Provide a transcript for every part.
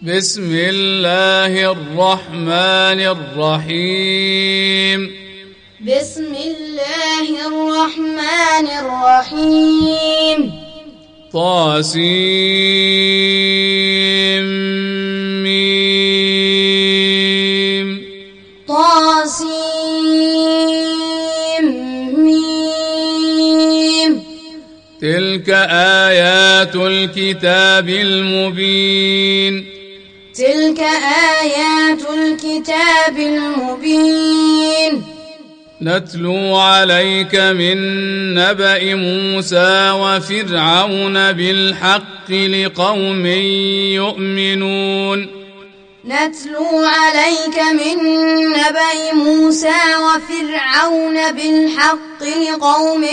بسم الله الرحمن الرحيم. بسم الله الرحمن الرحيم. طاسيم ميم. طاسيم ميم. تلك آيات الكتاب المبين. تلك آيات الكتاب المبين. نتلو عليك من نبأ موسى وفرعون بالحق لقوم يؤمنون. نتلو عليك من نبأ موسى وفرعون بالحق لقوم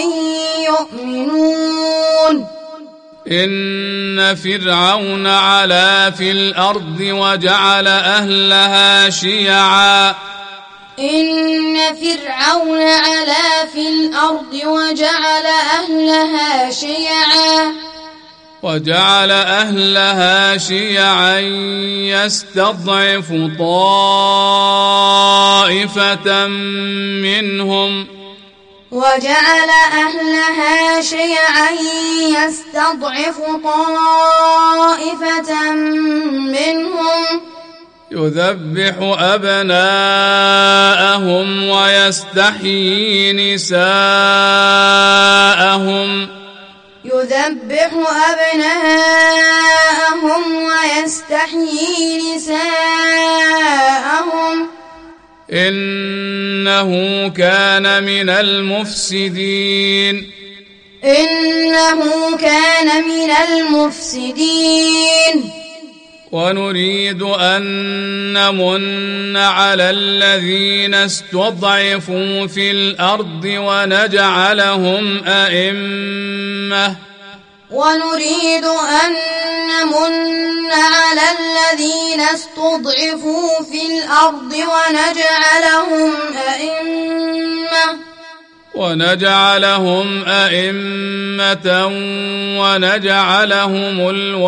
يؤمنون. إن فرعون علا في الأرض وجعل أهلها شيعا. إن فرعون علا في الأرض وجعل أهلها شيعا يستضعف طائفة منهم. يذبح أبناءهم ويستحيي نساءهم. إنه كان من المفسدين. ونريد أن نمن على الذين استضعفوا في الأرض ونجعلهم أئمة ونجعلهم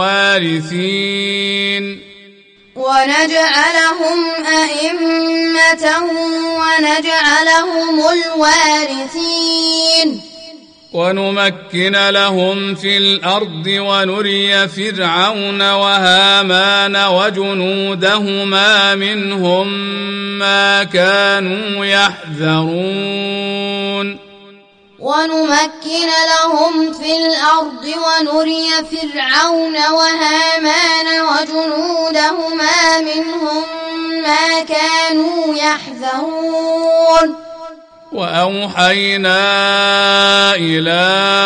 الوارثين. ونمكن لهم في الأرض ونري فرعون وهامان وجنودهما منهم ما كانوا يحذرون. وأوحينا إلى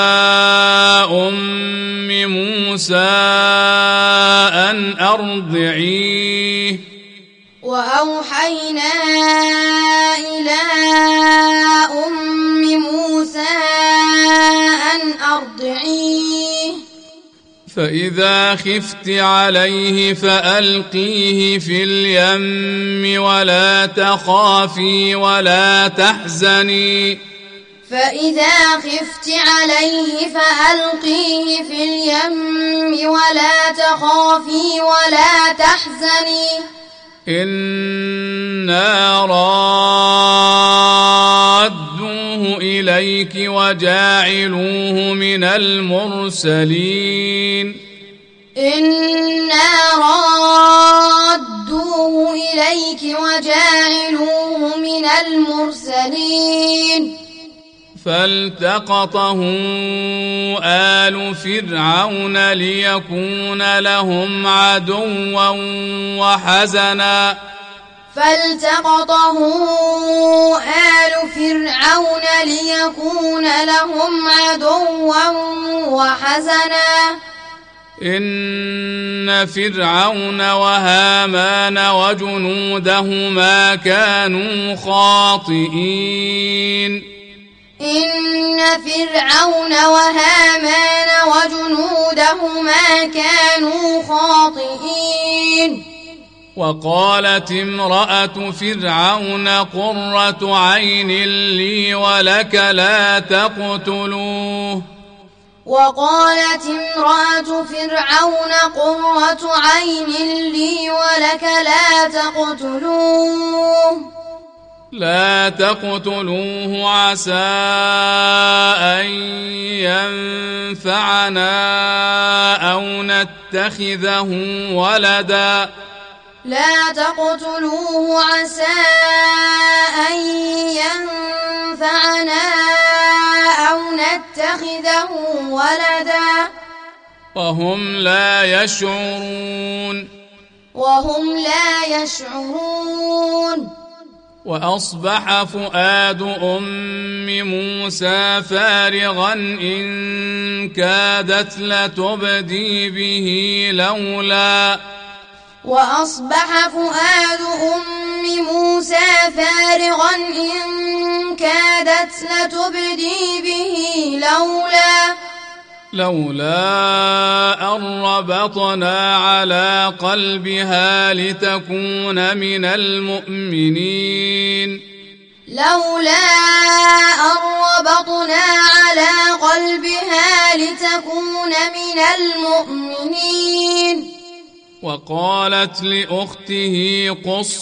أم موسى أن أرضعيه. فإذا خفت عليه فألقيه في اليم ولا تخافي ولا تحزني. إنا رادوه إليك وجاعلوه من المرسلين. فالتقطه آل فرعون ليكون لهم عدوا وحزنا. إن فرعون وهامان وجنودهما كانوا خاطئين. وقالت امرأة فرعون قرة عين لي ولك لا تقتلوه. وقالت امرأة فرعون قرة عين لي ولك لا تقتلوه عسى أن ينفعنا أو نتخذه ولدا لا تقتلوه عسى أن ينفعنا أو نتخذه ولدا وهم لا يشعرون وأصبح فؤاد أم موسى فارغا إن كادت لتبدي به لولا أن ربطنا على قلبها لتكون من المؤمنين وقالت لأخته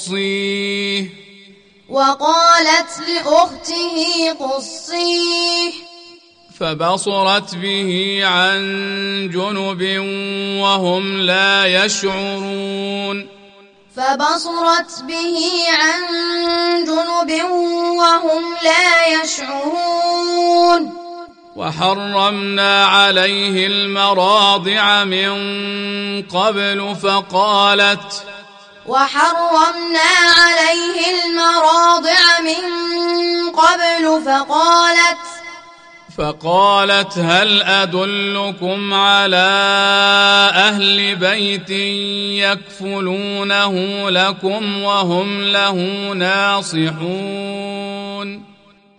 قصيه فبصرت به عن جنب وهم لا يشعرون وحرمنا عليه المراضع من قبل فقالت هل أدلكم على أهل بيت يكفلونه لكم وهم له ناصحون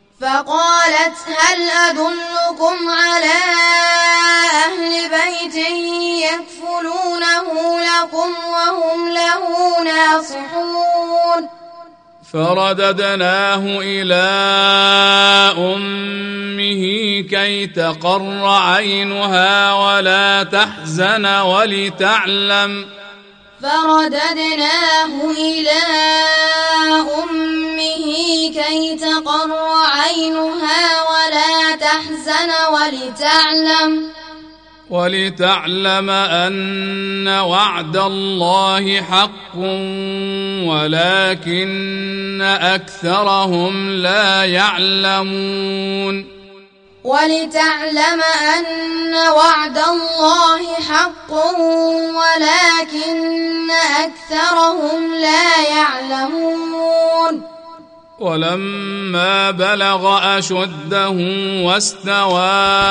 فرددناه إلى أمه كي تقر عينها ولا تحزن ولتعلم أن وعد الله حق ولكن أكثرهم لا يعلمون ولما بلغ أشده واستوى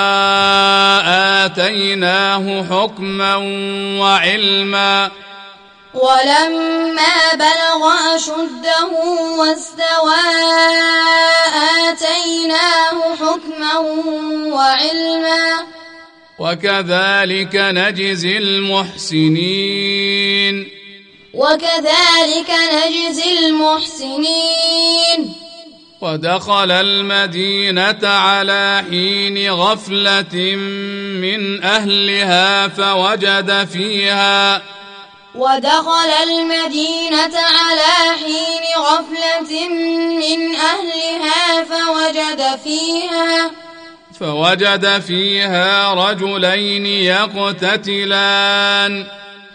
آتيناه حكما وعلما وكذلك نجزي المحسنين ودخل المدينة على حين غفلة من أهلها فوجد فيها رجلين يقتتلان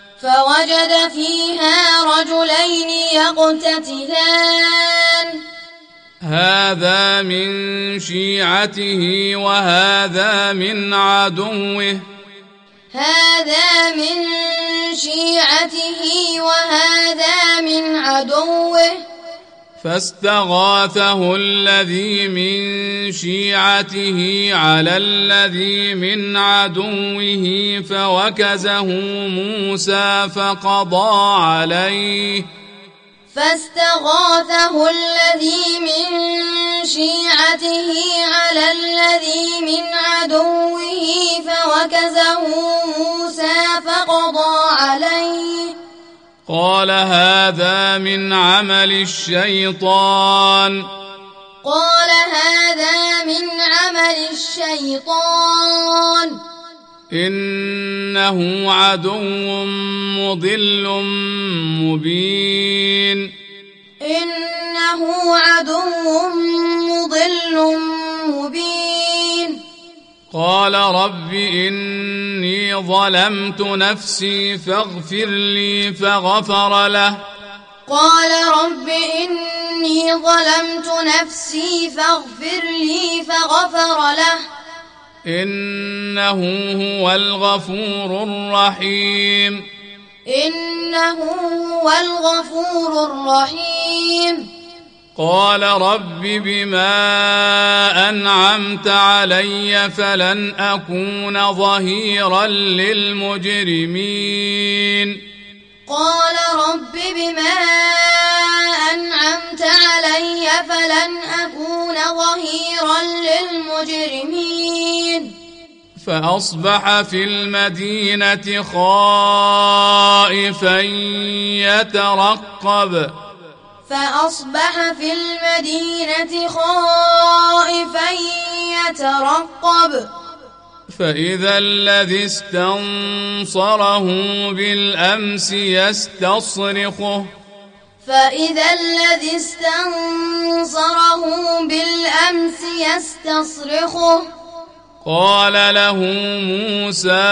هذا من شيعته وهذا من عدوه فاستغاثه الذي من شيعته على الذي من عدوه فوكزه موسى فقضى عليه قال هذا من عمل الشيطان إنه عدو مضل مبين إنه عدو مضل مبين قال رب إني ظلمت نفسي فاغفر لي فغفر له قال رب إني ظلمت نفسي فاغفر لي فغفر له إنه هو الغفور الرحيم إنه هو الغفور الرحيم قال رب بما أنعمت علي فلن أكون ظهيرا للمجرمين قال رب بما أنعمت علي فلن أكون ظهيرا للمجرمين فأصبح في المدينة خائفا يترقب فأصبح في المدينة خائفا يترقب فإذا الذي استنصره بالأمس يستصرخه فإذا الذي استنصره بالأمس يستصرخه قال له موسى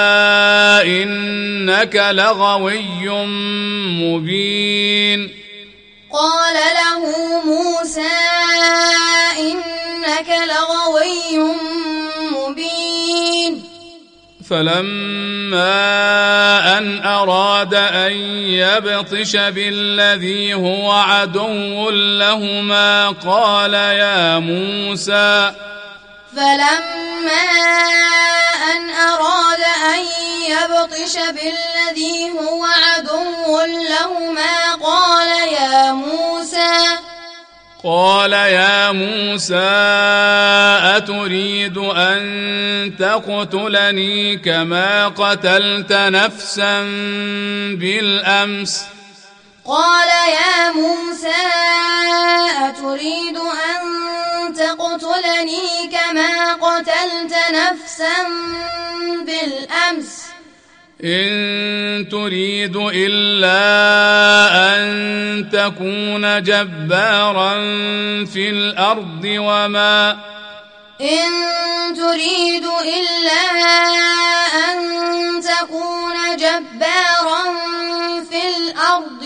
إنك لغوي مبين قال له موسى إنك لغوي مبين فلما أن أراد أن يبطش بالذي هو عدو لهما قال يا موسى فلما أن أراد أن يبطش بالذي هو عدو لهما قال يا موسى أتريد أن تقتلني كما قتلت نفسا بالأمس قال يا موسى أتريد أن تقتلني كما قتلت نفسا بالأمس إن تريد إلا أن تكون جبارا في الأرض وما إن تريد إلا أن تكون جبارا في الأرض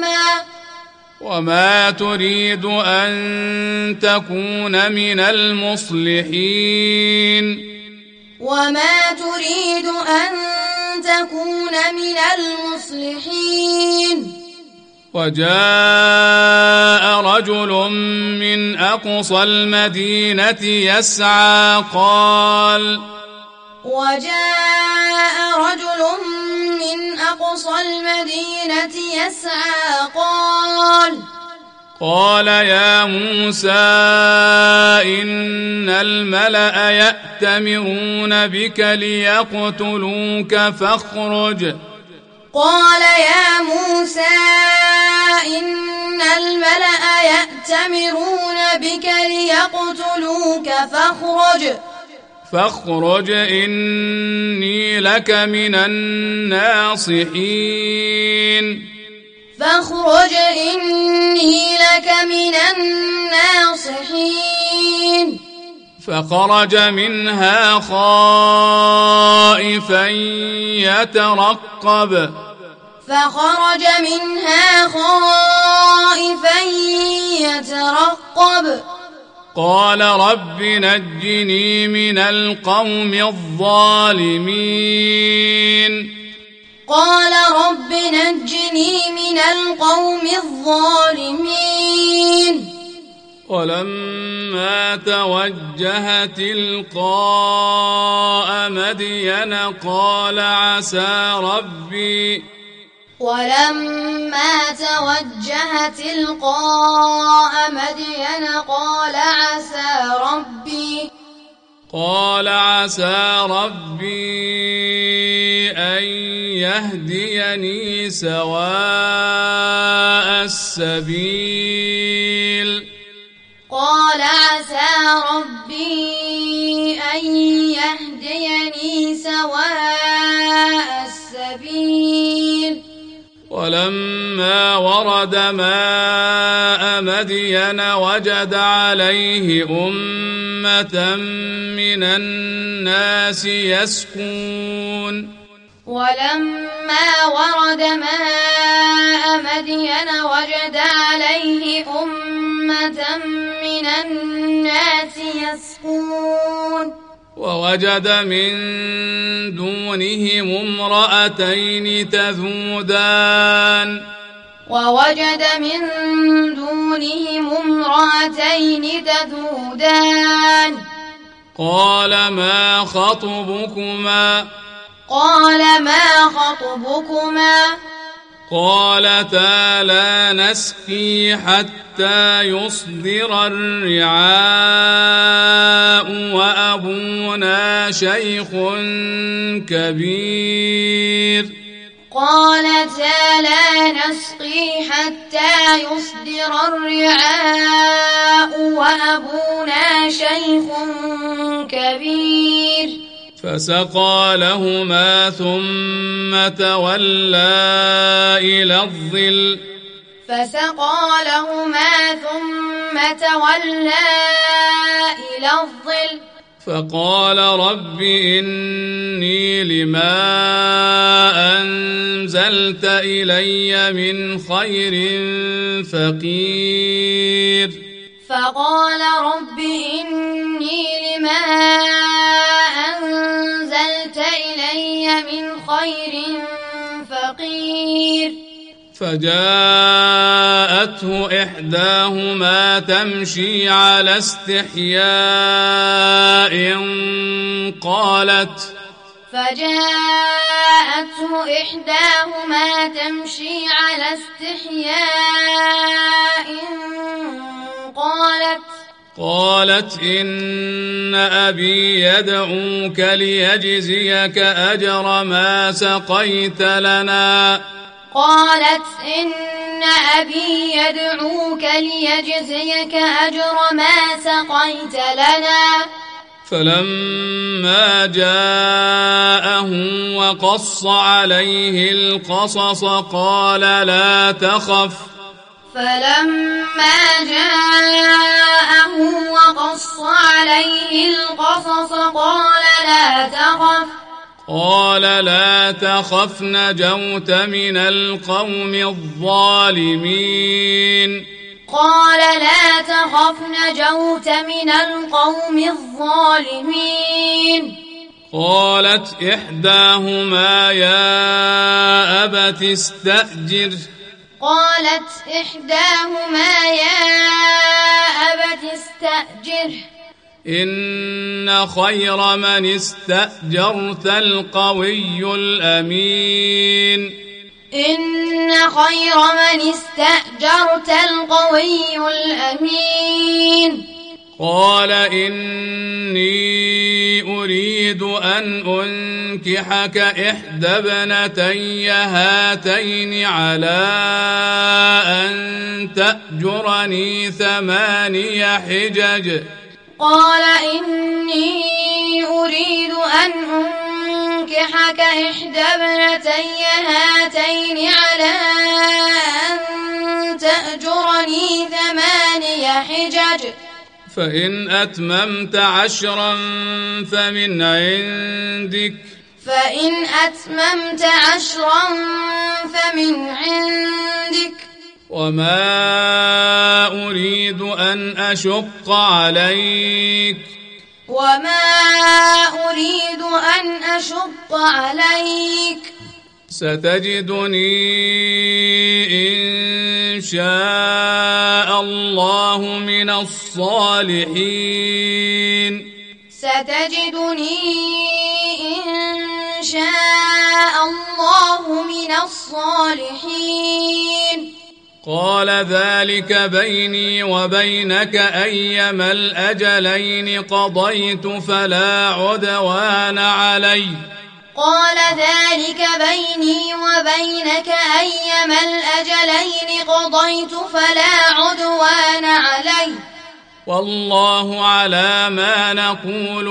وما تريد أن تكون من المصلحين وما تريد أن تكون من المصلحين وجاء رجل من أقصى المدينة يسعى وجاء رجل من أقصى المدينة يسعى قال يا موسى إن الملأ يأتمرون بك ليقتلوك فاخرج قال يا موسى إن الملأ يأتمرون بك ليقتلوك فاخرج إني لك من الناصحين فاخرج إني لك من الناصحين فخرج منها خائفا يترقب قال رب نجني من القوم الظالمين ولما توجه تلقاء مدين قال عسى ربي أن يهديني سواء السبيل قال عسى ربي أن يهديني سواء ولما ورد ماء مدين وجد عليه أمة من الناس يسقون ولما ورد ماء مدين وجد عليه أمة من الناس يسقون ووجد من دونهم امرأتين تذودان قال ما خطبكما قالتا لا نسقي حتى يصدر الرعاء وأبونا شيخ كبير فسقى لهما ثم تولى إلى الظل فقال رب إني لما أنزلت إلي من خير فقير فجاءته إحداهما تمشي على استحياء قالت إن أبي يدعوك ليجزيك أجر ما سقيت لنا فلما جاءه وقص عليه القصص قال لا تخف قال لا تخف نجوت من القوم الظالمين قالت إحداهما يا أبت استأجره إن خير من استأجرت القوي الأمين قال إني أريد أن أنكحك إحدى ابنتي هاتين على أن تأجرني 8 حجج فإن أتممت 10 فمن عندك وما أريد أن أشق عليك ستجدني إن شاء الله من الصالحين قال ذلك بيني وبينك أيما الأجلين قضيت فلا عدوان علي والله على ما نقول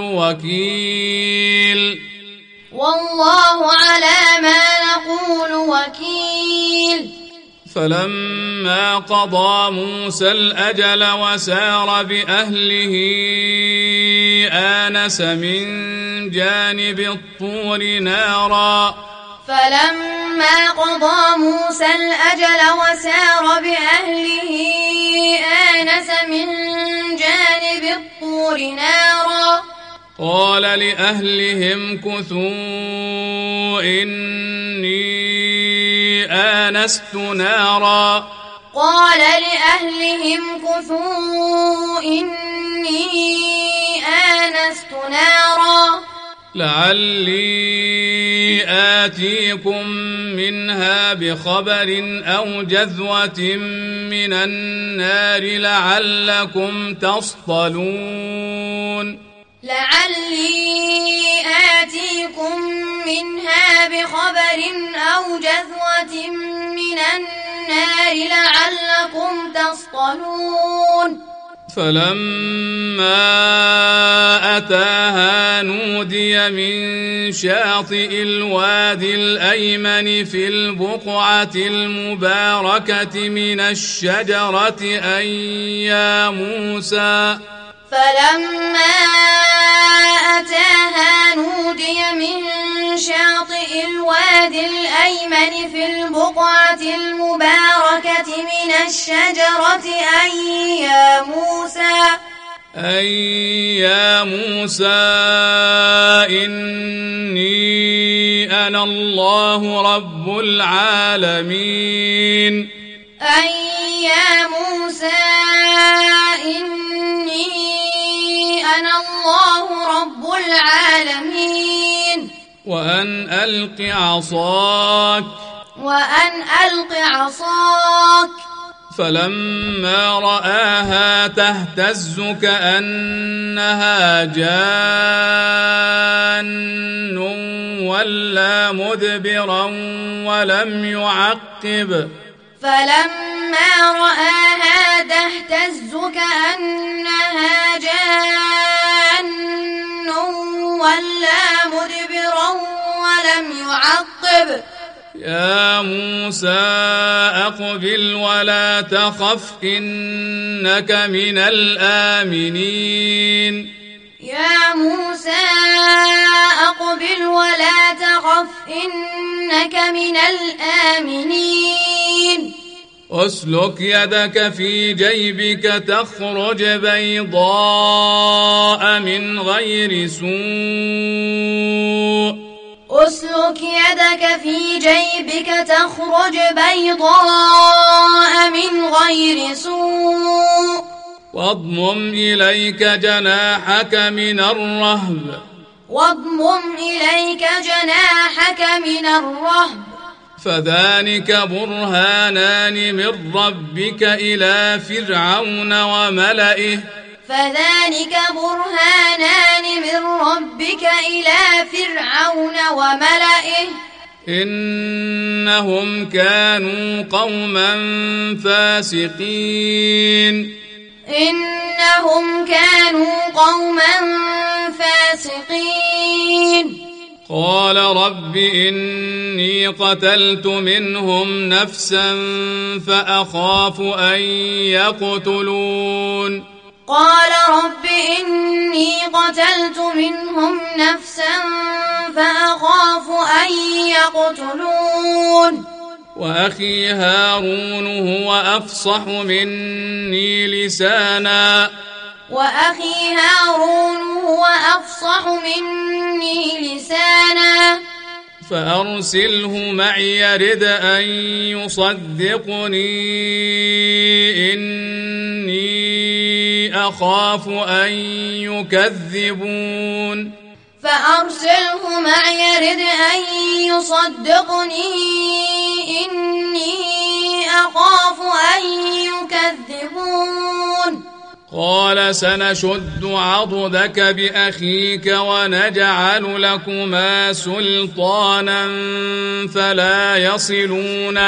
وكيل فلما قضى موسى الأجل وسار بأهله آنس من جانب الطور نارا فلما قضى موسى الأجل وسار بأهله آنس من جانب الطور نارا قال لأهلهم امكثوا إني آنست نارا قال لأهلهم امكثوا إني آنست نارا لعلي آتيكم منها بخبر أو جذوة من النار لعلكم تصطلون لعلي آتيكم منها بخبر أو جذوة من النار لعلكم تصطلون فلما أتاها نودي من شاطئ الوادي الأيمن في البقعة المباركة من الشجرة أن يا موسى فلما أتاها نودي من شاطئ الوادي الأيمن في البقعة المباركة من الشجرة أن يا موسى إني أنا الله رب العالمين أن يا موسى إني أنا الله رب العالمين وأن ألق عصاك فلما رآها تهتز كأنها جان ولا مدبرا ولم يعقب فلما رآها تهتز كأنها جان ولا مدبرا ولم يعقب يا موسى أقبل ولا تخف إنك من الآمنين يا موسى أقبل ولا تخف إنك من الآمنين أسلك يدك في جيبك تخرج بيضاء من غير سوء أسلك يدك في جيبك تخرج بيضاء من غير سوء واضمم إليك جناحك من الرهب فذلك برهانان من ربك إلى فرعون وملئه إنهم كانوا قوما فاسقين قال رب إني قتلت منهم نفسا فأخاف أن يقتلون وأخي هارون هو أفصح مني لسانا فأرسله معي يرد أن يصدقني إني أخاف أن يكذبون قال سنشد عضدك بأخيك ونجعل لكما سلطانا فلا يصلون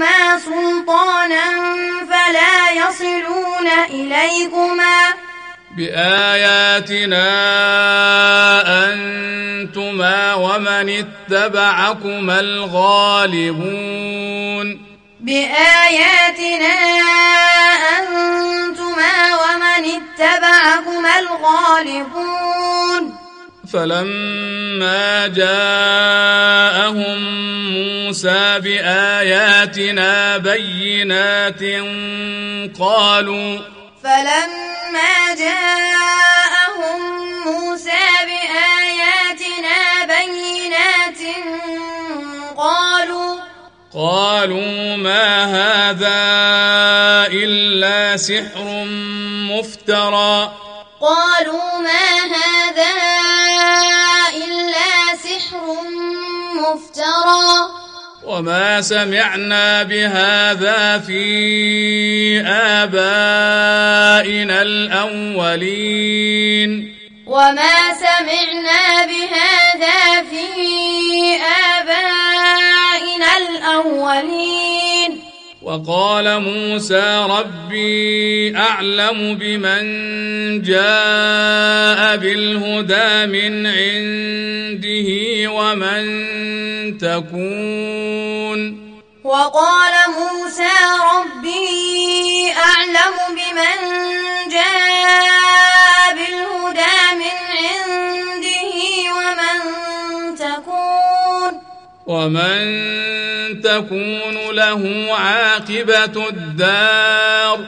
إليكما بآياتنا أنتما ومن اتبعكما الغالبون بآياتنا أنتما ومن اتبعكما الغالبون فلما جاءهم موسى بآياتنا بينات قالوا ما هذا إلا سحر مفترى وما سمعنا بهذا في آبائنا الأولين وقال موسى ربي أعلم بمن جاء بالهدى من عنده ومن تكون له عاقبة الدار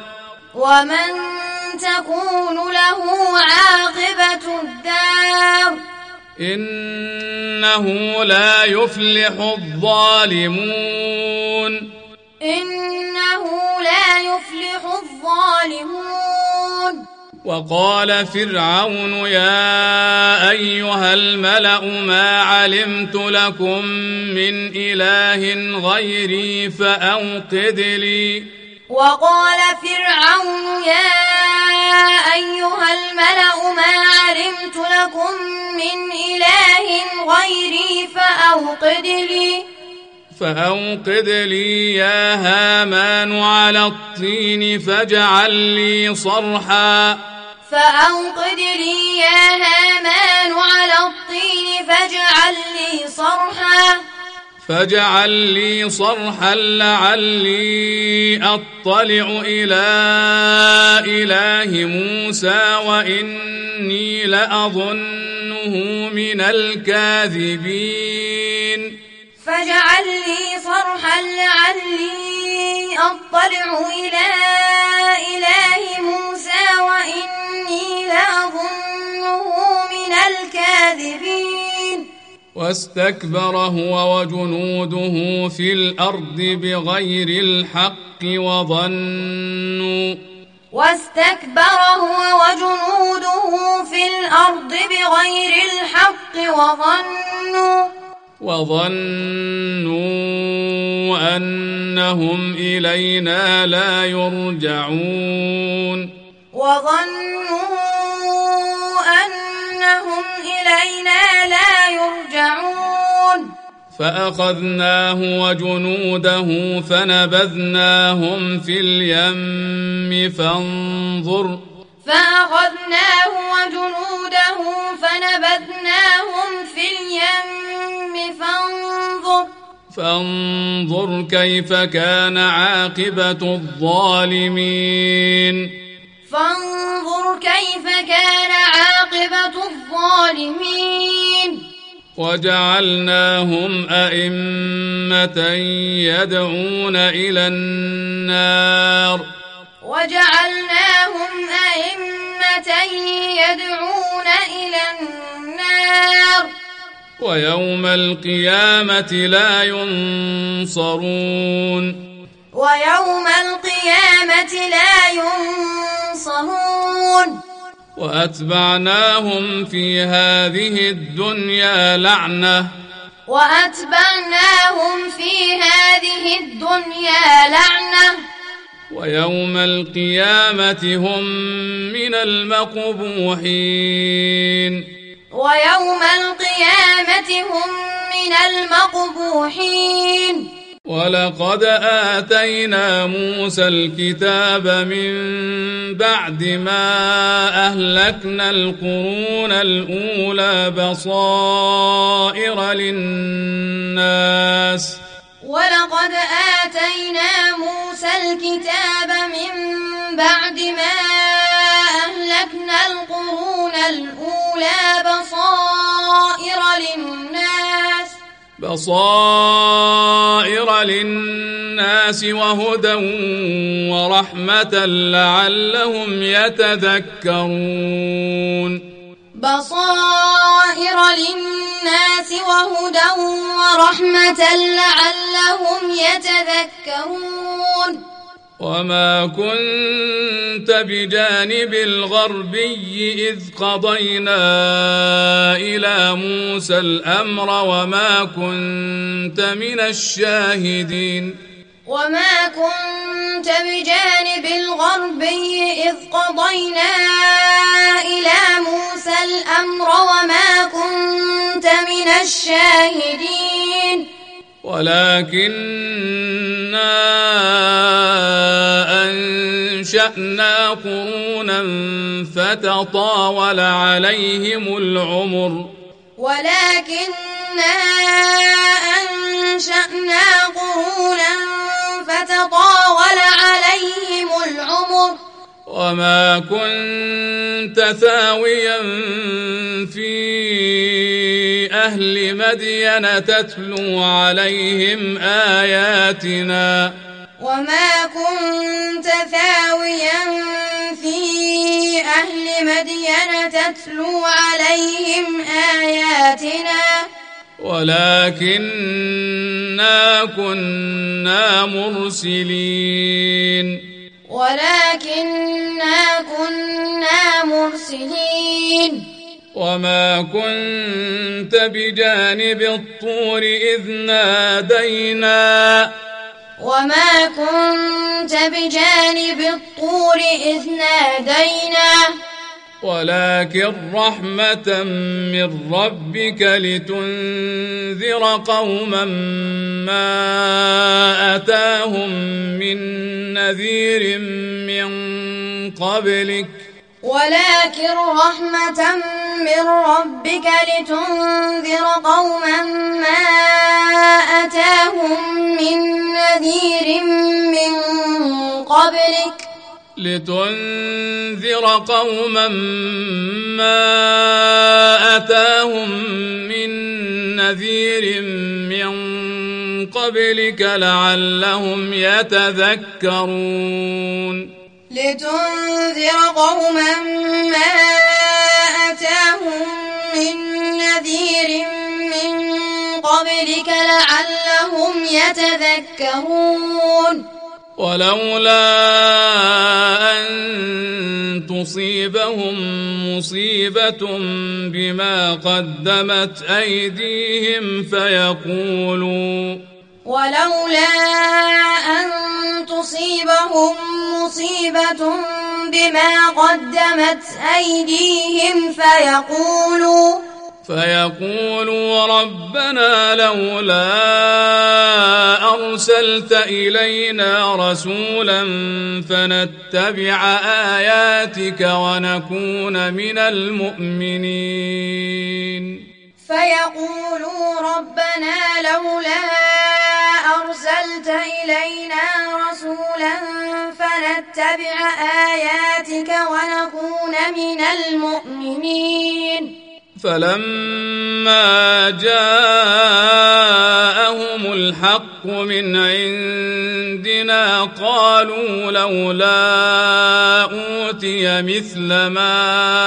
إنه لا يفلح الظالمون وقال فرعون يا أيها الملأ ما علمت لكم من إله غيري فأوقد لي يا هامان على الطين فاجعل لي صرحا لعلي أطلع إلى إله موسى وإني لأظنه من الكاذبين واستكبر هو وجنوده في الأرض بغير الحق وظنوا أنهم إلينا لا يرجعون فأخذناه وجنوده فنبذناهم في اليم فانظر كيف كان عاقبة الظالمين وجعلناهم أئمة يدعون إلى النار ويوم القيامة لا ينصرون وأتبعناهم في هذه الدنيا لعنة ويوم القيامة هم من المقبوحين ولقد آتينا موسى الكتاب من بعد ما أهلكنا القرون الأولى بصائر للناس ولقد آتينا موسى الكتاب من بعد ما أهلكنا القرون الأولى بصائر للناس وهدى ورحمة لعلهم يتذكرون بصائر للناس وهدى ورحمة لعلهم يتذكرون وما كنت بجانب الغربي إذ قضينا إلى موسى الأمر وما كنت من الشاهدين وما كنت بجانب الغربي إذ قضينا إلى موسى الأمر وما كنت من الشاهدين ولكننا أنشأنا قرونا فتطاول عليهم العمر ولكننا أنشأنا قرونا فتطاول عليهم العمر وما كنت ثاويا في أهل مدين تتلو عليهم آياتنا وما كنت ثاويا في أهل مدين تتلو عليهم آياتنا ولكننا كنا مرسلين وما كنت بجانب الطور إذ نادينا ولكن رحمة من ربك لتنذر قوما ما أتاهم من نذير من قبلك ولكن رحمة من ربك لتنذر قوما ما أتاهم من نذير من قبلك لعلهم يتذكرون لتنذر قوما ما أتاهم من نذير من قبلك لعلهم يتذكرون ولولا أن تصيبهم مصيبة بما قدمت أيديهم فيقولوا ربنا لولا أرسلت إلينا رسولا فنتبع آياتك ونكون من المؤمنين فيقولوا ربنا لولا أرسلت إلينا رسولا فنتبع آياتك ونكون من المؤمنين فلما جاءهم الحق من عندنا قالوا لولا أوتي مثل ما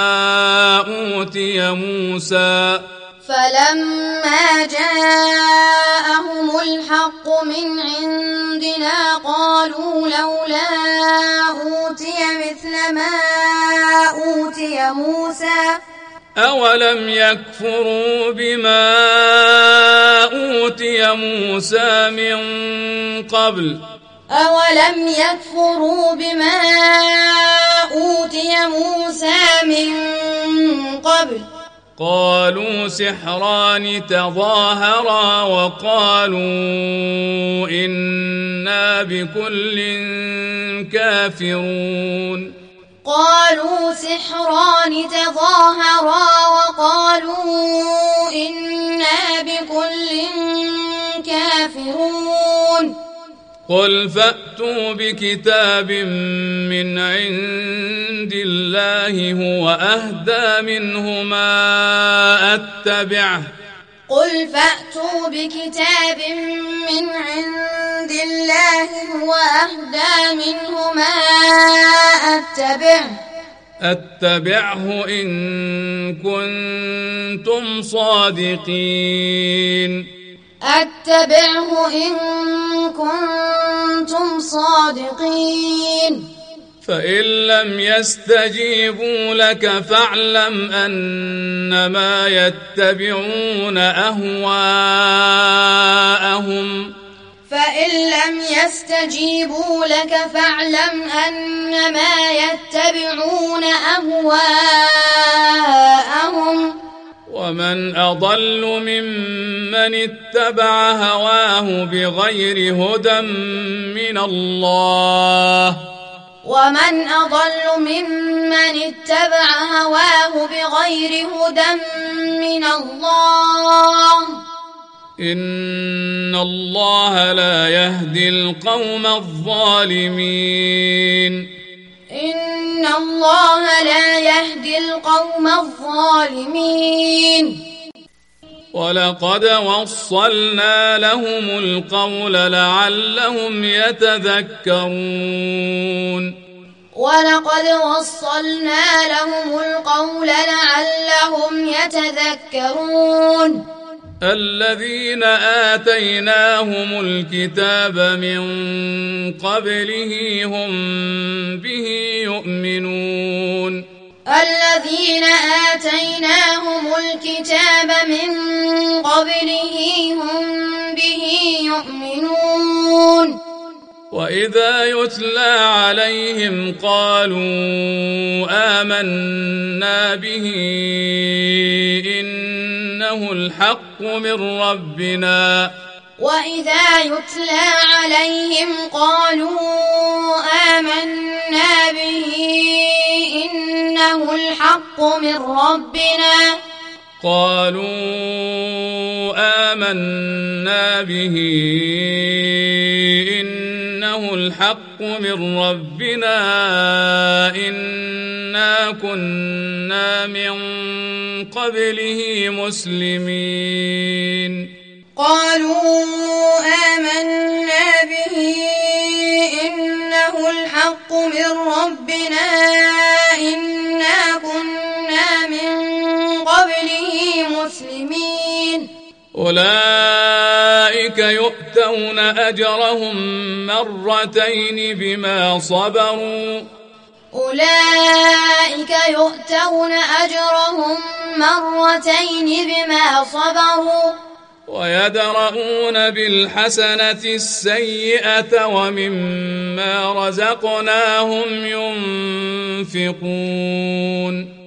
أوتي موسى فلما جاءهم الحق من عندنا قالوا لولا أوتي مثل ما أوتي موسى أولم يكفروا بما أوتي موسى من قبل قالوا سحران تظاهرا وقالوا إنا بكل كافرون قالوا سحران تظاهرا وقالوا إنا بكل كافرون قل فأتوا بكتاب من عند الله هو أهدى منهما أتبعه قل فأتوا بكتاب من عند الله هو أهدى منهما أتبعه إن كنتم صادقين أتبعه إن كنتم صادقين فإن لم يستجيبوا لك فاعلم أنما يتبعون أهواءهم فإن لم يستجيبوا لك فاعلم أنما يتبعون أهواءهم ومن أضل ممن اتبع هواه بغير هدى من الله إن الله لا يهدي القوم الظالمين ولقد وصلنا لهم القول لعلهم يتذكرون الذين آتيناهم الكتاب من قبله هم به يؤمنون وإذا يتلى عليهم قالوا آمنا به إنه الحق من ربنا إنا كنا من قبله مسلمين أولئك يؤتون أجرهم مرتين بما صبروا ويدرؤون بالحسنة السيئة ومما رزقناهم ينفقون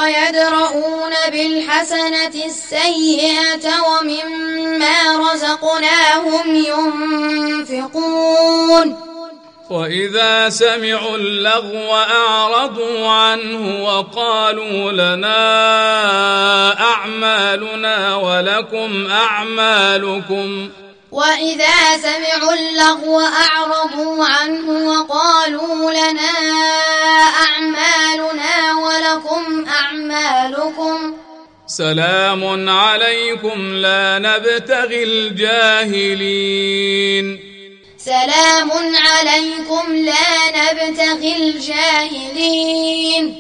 وإذا سمعوا اللغو أعرضوا عنه وقالوا لنا أعمالنا ولكم أعمالكم سلام عليكم لا نبتغي الجاهلين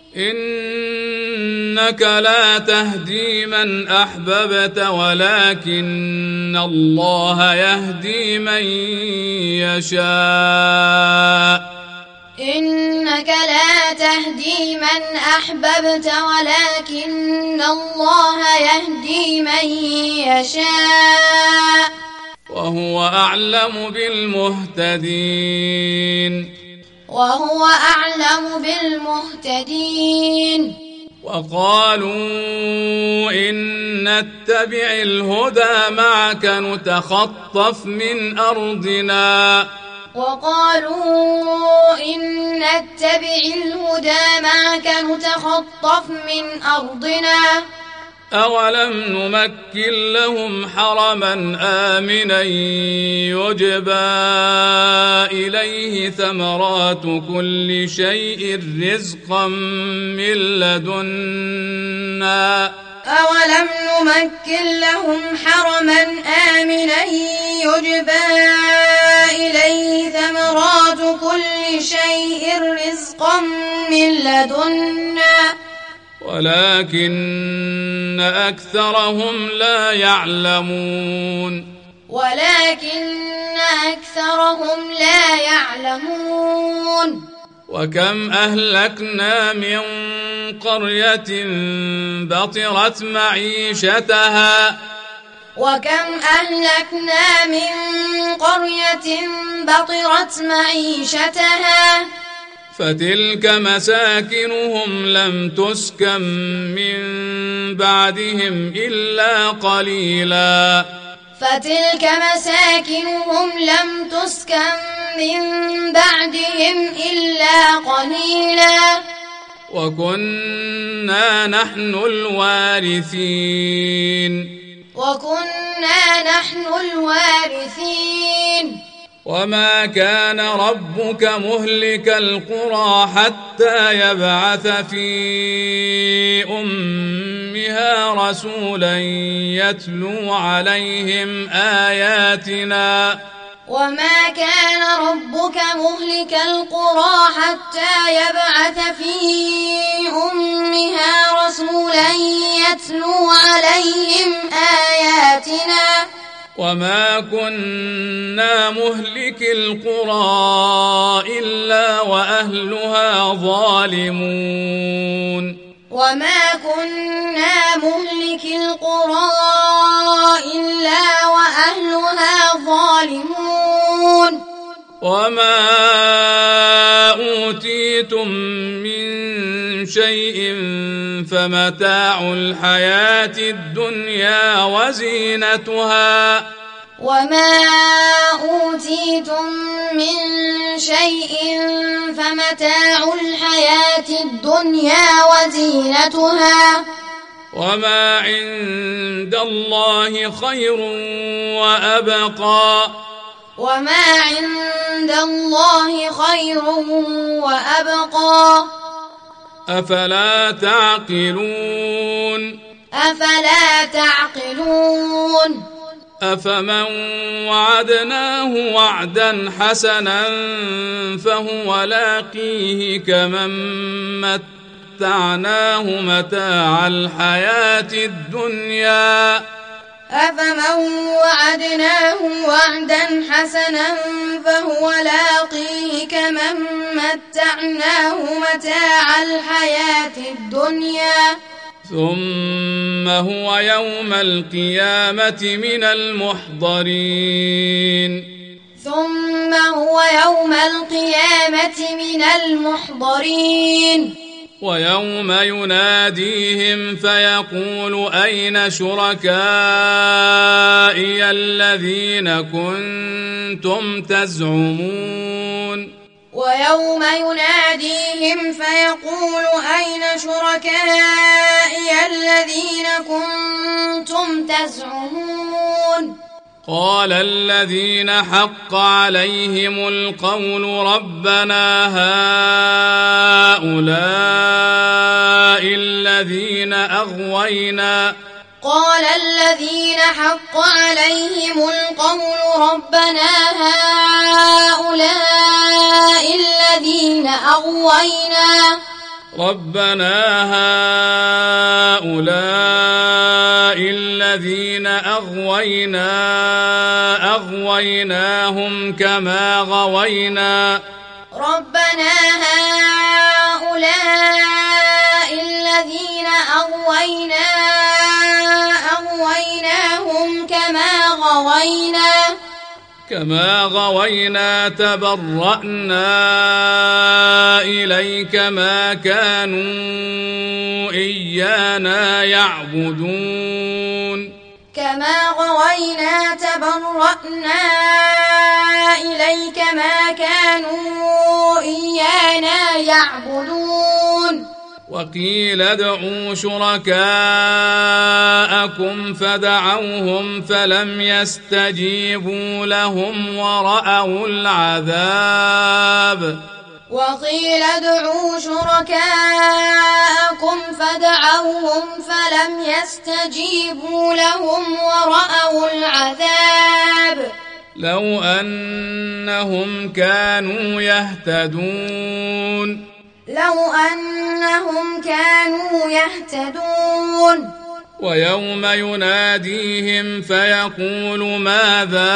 إنك لا تهدي من أحببت ولكن الله يهدي من يشاء وهو أعلم بالمهتدين وقالوا إن نتبع الهدى معك نتخطف من أرضنا أولم نمكن لهم حرما آمنا يجبى إليه ثمرات كل شيء رزقا من لدنا ولكن أكثرهم لا يعلمون وكم أهلكنا من قرية بطرت معيشتها فتلك مساكنهم لم تسكن من بعدهم إلا قليلا وكنا نحن الوارثين وما كان ربك مهلك القرى حتى يبعث في أمها رسولا يتلو عليهم آياتنا وما كنا مهلك القرى إلا وأهلها ظالمون وما أوتيتم من شيء فمتاع الحياة الدنيا وزينتها وما عند الله خير وأبقى أفلا تعقلون أفمن وعدناه وعدا حسنا فهو لاقيه كمن متعناه متاع الحياة الدنيا ثم هو يوم القيامة من المحضرين ويوم يناديهم فيقول أين شركائي الذين كنتم تزعمون قال الذين حق عليهم القول ربنا هؤلاء الذين أغوينا أغويناهم كما غوينا كما غوينا تبرأنا إليك ما كانوا إيانا يعبدون كما غوينا تبرأنا إليك ما كانوا إيانا يعبدون وقيل ادعوا شركاءكم فدعوهم فلم يستجيبوا لهم ورأوا العذاب وقيل ادعوا شركاءكم فدعوهم فلم يستجيبوا لهم ورأوا العذاب لو أنهم كانوا يهتدون ويوم يناديهم فيقول ماذا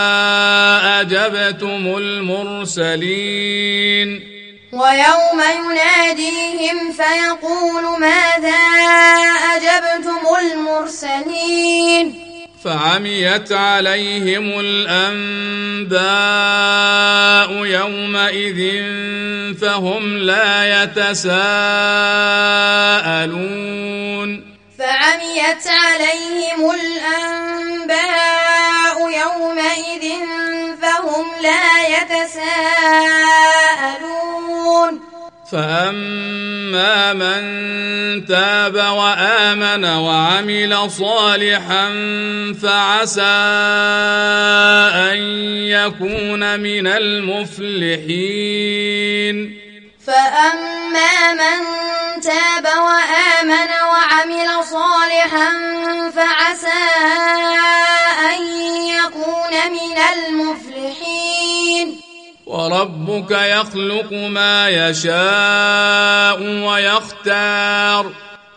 أجبتم المرسلين ويوم يناديهم فيقول ماذا أجبتم المرسلين فعميت عليهم الأنباء يومئذ فهم لا يتساءلون فعميت عليهم الأنباء يومئذ فهم لا يتساءلون فأما من تاب وآمن وعمل صالحا فعسى أن يكون من المفلحين فأما من تاب وآمن وعمل صالحا فعسى أن يكون من المفلحين وربك يخلق ما يشاء ويختار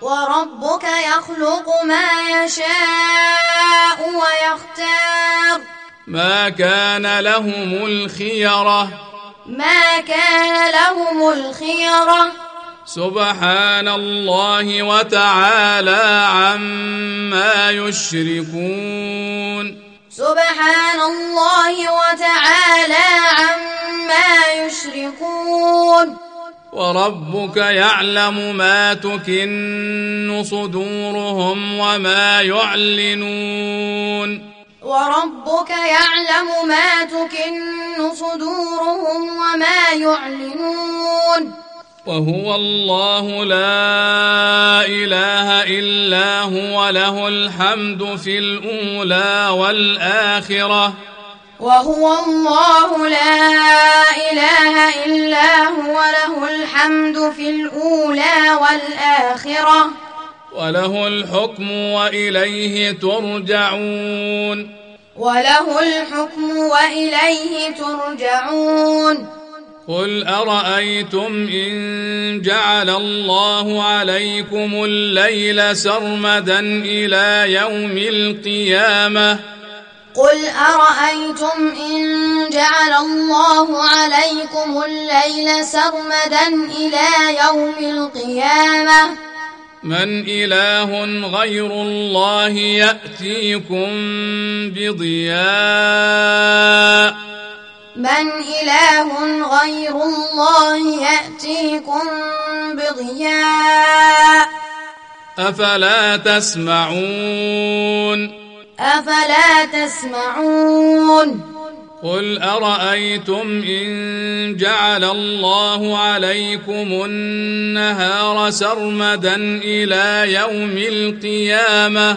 ما كان لهم الخيرة سبحان الله وتعالى عما يشركون وربك يعلم ما تكن صدورهم وما يعلنون وهو الله لا إله إلا هو له الحمد في الأولى والآخرة وله الحكم وإليه ترجعون قل أرأيتم إن جعل الله عليكم الليل سرمدا إلى يوم القيامة من إله غير الله يأتيكم بضياء أفلا تسمعون قل أرأيتم إن جعل الله عليكم النهار سرمدا إلى يوم القيامة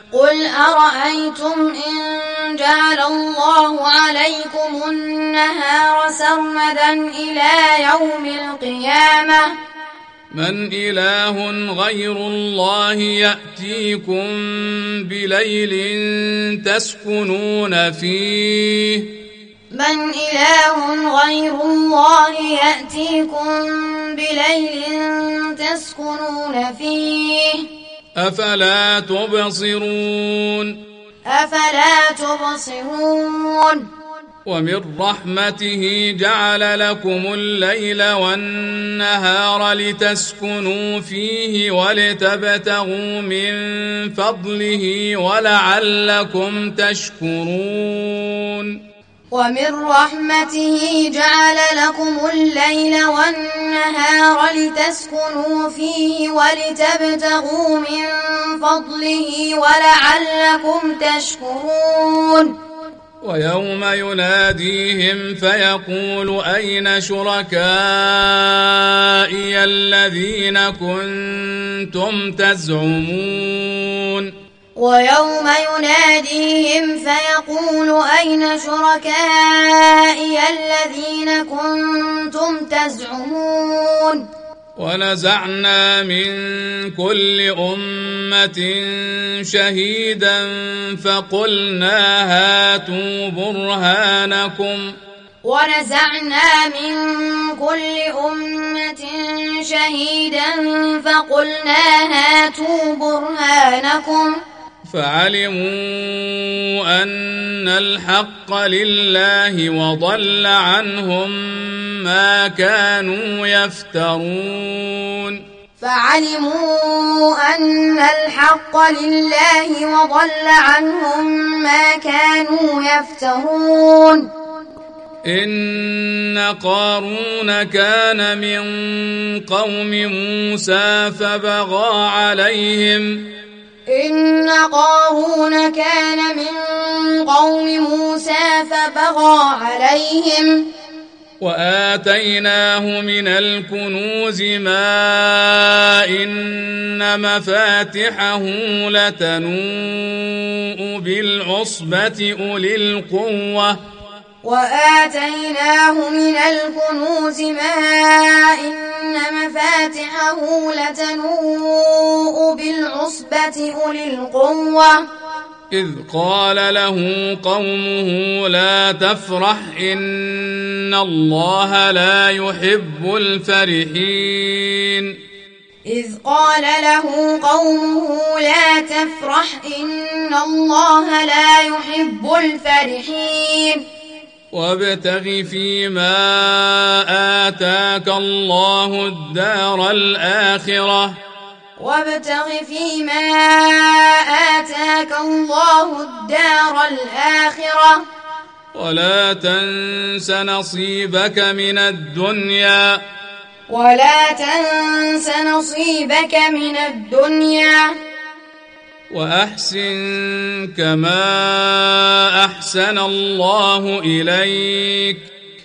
من إله غير الله يأتيكم بليل تسكنون فيه أفلا تبصرون ومن رحمته جعل لكم الليل والنهار لتسكنوا فيه ولتبتغوا من فضله ولعلكم تشكرون ومن رحمته جعل لكم الليل والنهار لتسكنوا فيه ولتبتغوا من فضله ولعلكم تشكرون ويوم يناديهم فيقول أين شركائي الذين كنتم تزعمون ويوم يناديهم فيقول أين شركائي الذين كنتم تزعمون ونزعنا من كل أمة شهيدا فقلنا هاتوا برهانكم ونزعنا من كل أمة شهيدا فقلنا هاتوا برهانكم فعلموا أن الحق لله وضل عنهم ما كانوا يفترون فعلموا أن الحق لله وضل عنهم ما كانوا يفترون إن قارون كان من قوم موسى فبغى عليهم إن قارون كان من قوم موسى فبغى عليهم وآتيناه من الكنوز ما إن مفاتحه لتنوء بالعصبة أولي القوة وآتيناه من الكنوز ما إن مفاتحه لتنوء بالعصبة أولي القوة إذ قال له قومه لا تفرح إن الله لا يحب الفرحين إذ قال له قومه لا تفرح إن الله لا يحب الفرحين وابتغ فيما آتاك الله الدار الآخرة وابتغ فيما آتاك الله الدار الآخرة ولا تنس نصيبك من الدنيا وأحسن كما أحسن الله إليك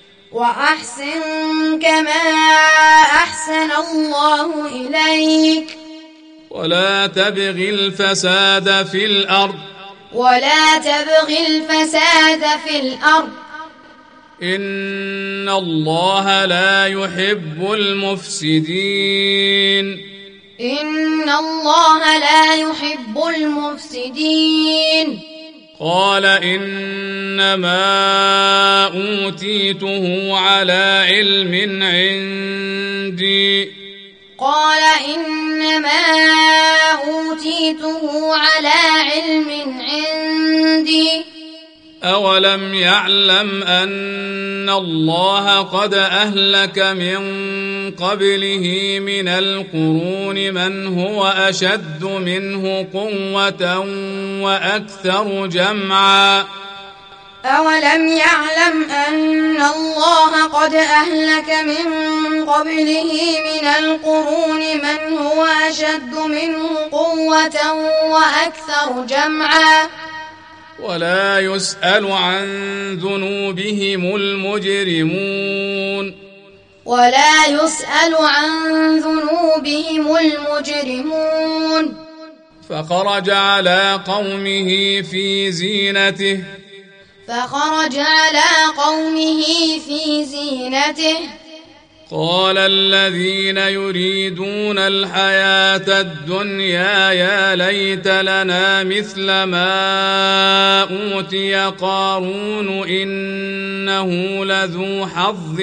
ولا تبغ الفساد في الأرض إن الله لا يحب المفسدين قال إنما أوتيته على علم عندي أولم يعلم أن الله قد أهلك من قبله من القرون من هو أشد منه قوة وأكثر جمعا أولم يعلم أن الله قد أهلك من قبله من القرون من هو أشد منه قوة وأكثر جمعا ولا يسأل عن ذنوبهم المجرمون فخرج على قومه في زينته قال الذين يريدون الحياة الدنيا يا ليت لنا مثل ما أوتي قارون إنه لذو حظ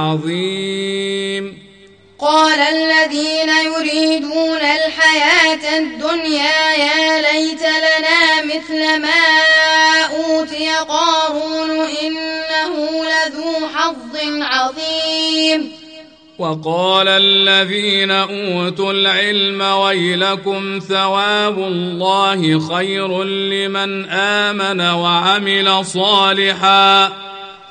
عظيم قال الذين يريدون الحياة الدنيا يا ليت لنا مثل ما أوتي قارون إنه لذو حظ عظيم وقال الذين أوتوا العلم ويلكم ثواب الله خير لمن آمن وعمل صالحا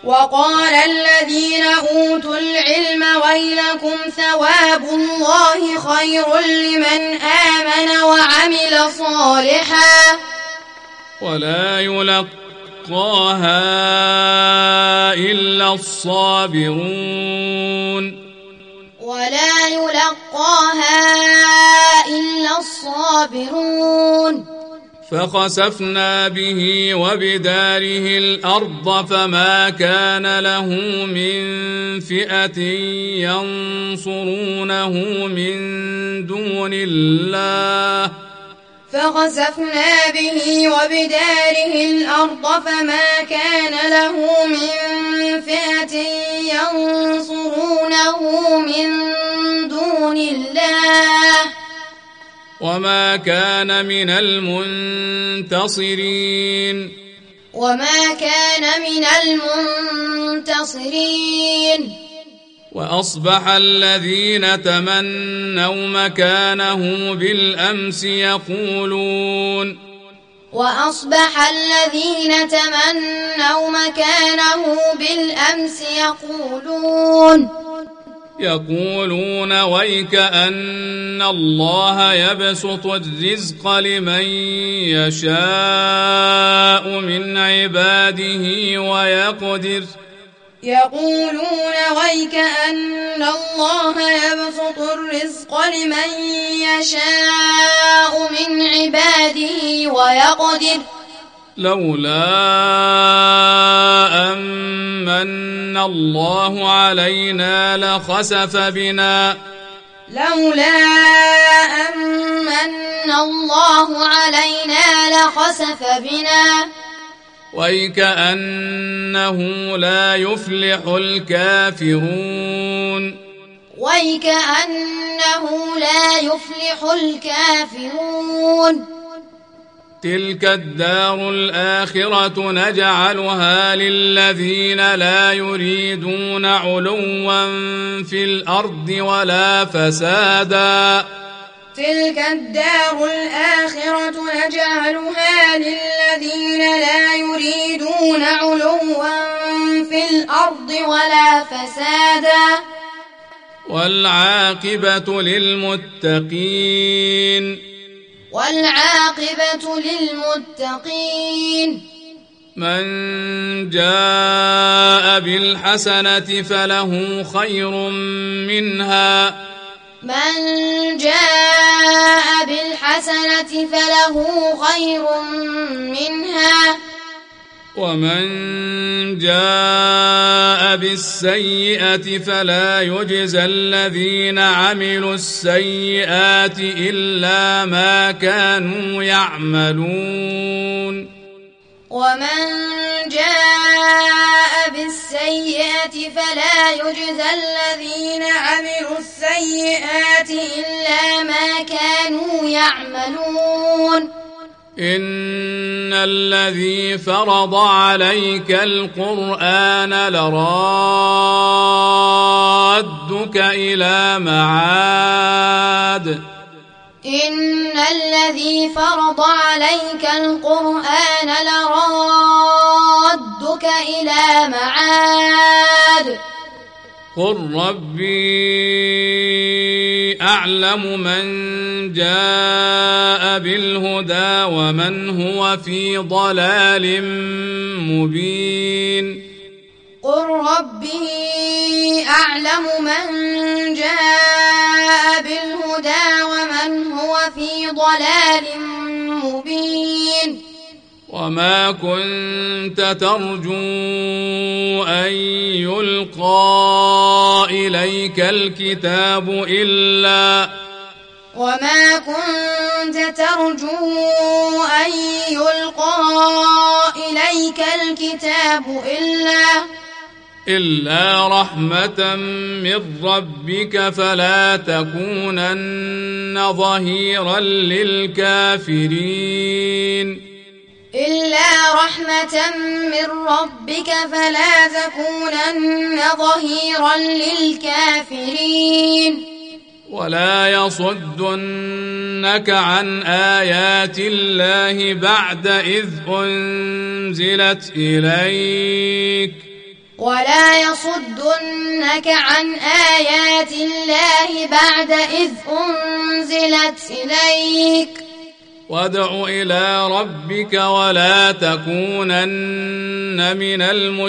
وقال الذين أوتوا العلم ويلكم ثواب الله خير لمن آمن وعمل صالحا ولا يلقاها إلا الصابرون ولا يلقاها إلا الصابرون فخسفنا به وبداره الأرض فما كان له من فئة ينصرونه من دون الله فخسفنا به وبداره الأرض فما كان له من فئة ينصرونه من دون الله وما كان من المنتصرين وأصبح الذين تمنوا مكانه بالأمس يقولون ويك أن الله يبسط الرزق لمن يشاء من عباده ويقدر لولا أمن الله علينا لخسف بنا ويكأنه لا يفلح الكافرون تلك الدار الآخرة نجعلها للذين لا يريدون علوا في الأرض ولا فسادا والعاقبة للمتقين من جاء بالحسنة فله خير منها ومن جاء بالسيئة فلا يجزى الذين عملوا السيئات إلا ما كانوا يعملون إن الذي فرض عليك القرآن لرادك إلى معاد قل ربي أعلم من جاء بالهدى ومن هو في ضلال مبين وما كنت ترجو أن يلقى إليك الكتاب إلا رحمة من ربك فلا تكونن ظهيرا للكافرين ولا يصدنك عن آيات الله بعد إذ أنزلت إليك ولا يصدنك عن آيات الله بعد إذ أنزلت إليك وادع إلى ربك ولا تكونن من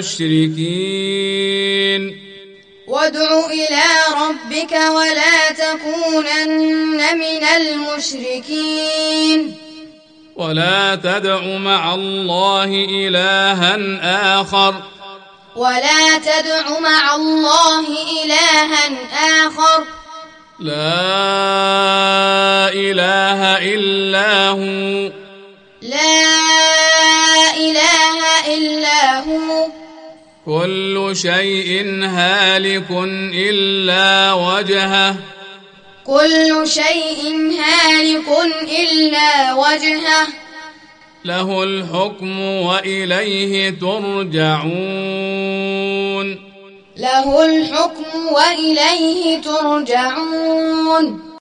المشركين وادع إلى ربك ولا تكونن من المشركين ولا تدع مع الله إلها آخر ولا تدع مع الله إلها آخر لا إله إلا هو لا إله إلا هو كل شيء هالك إلا وجهه كل شيء هالك إلا وجهه له الحكم وإليه ترجعون له الحكم وإليه ترجعون